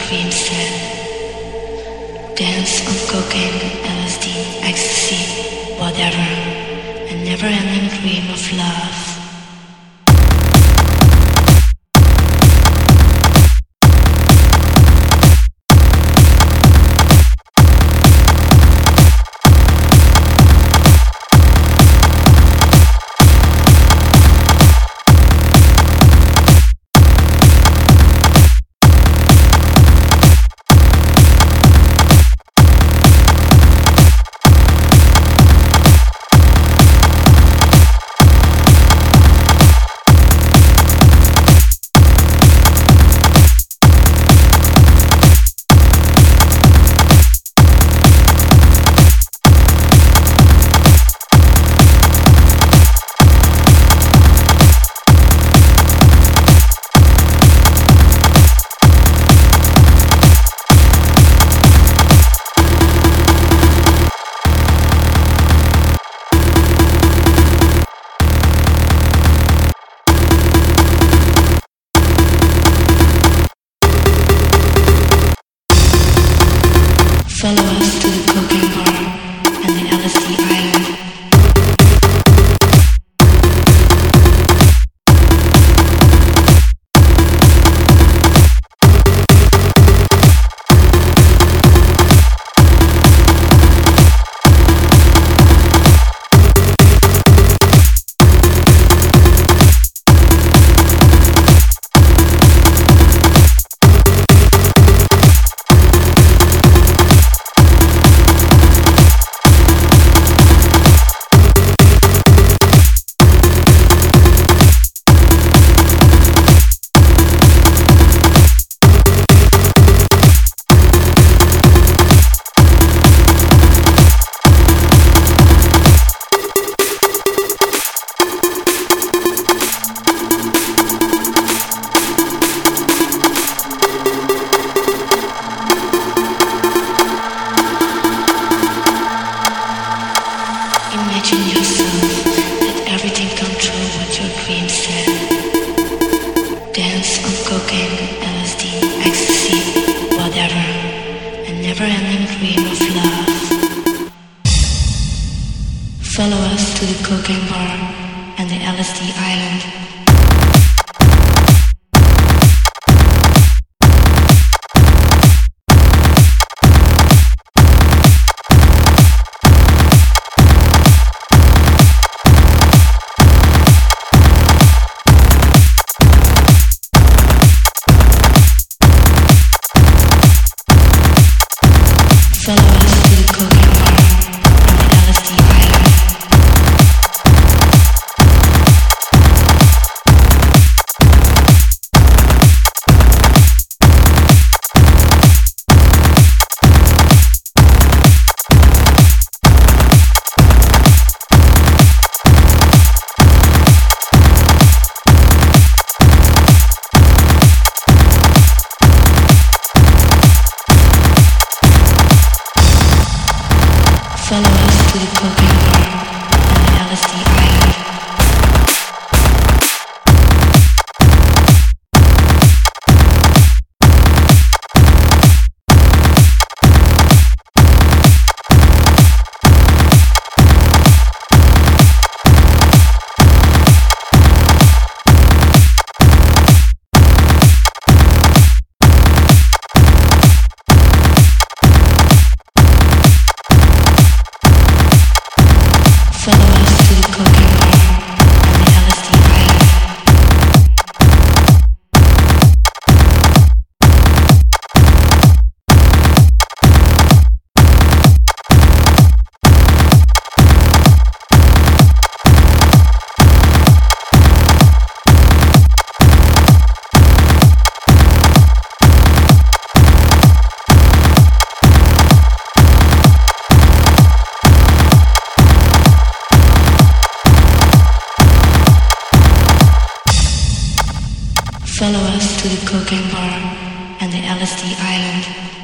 dream set. Dance on cocaine, LSD, ecstasy, whatever. A never-ending dream of love. Follow us to the cocaine bar and the LSD island. Imagine yourself that everything come true what your dream said. Dance on cocaine, LSD, ecstasy, whatever. A never-ending dream of love. Follow us to the cocaine bar and the LSD island. Follow us to the cocaine bar and the LSD island. Follow us to the cocaine bar and the LSD island. Follow us to the cocaine bar and the LSD island. Follow us to the cocaine bar and the LSD island.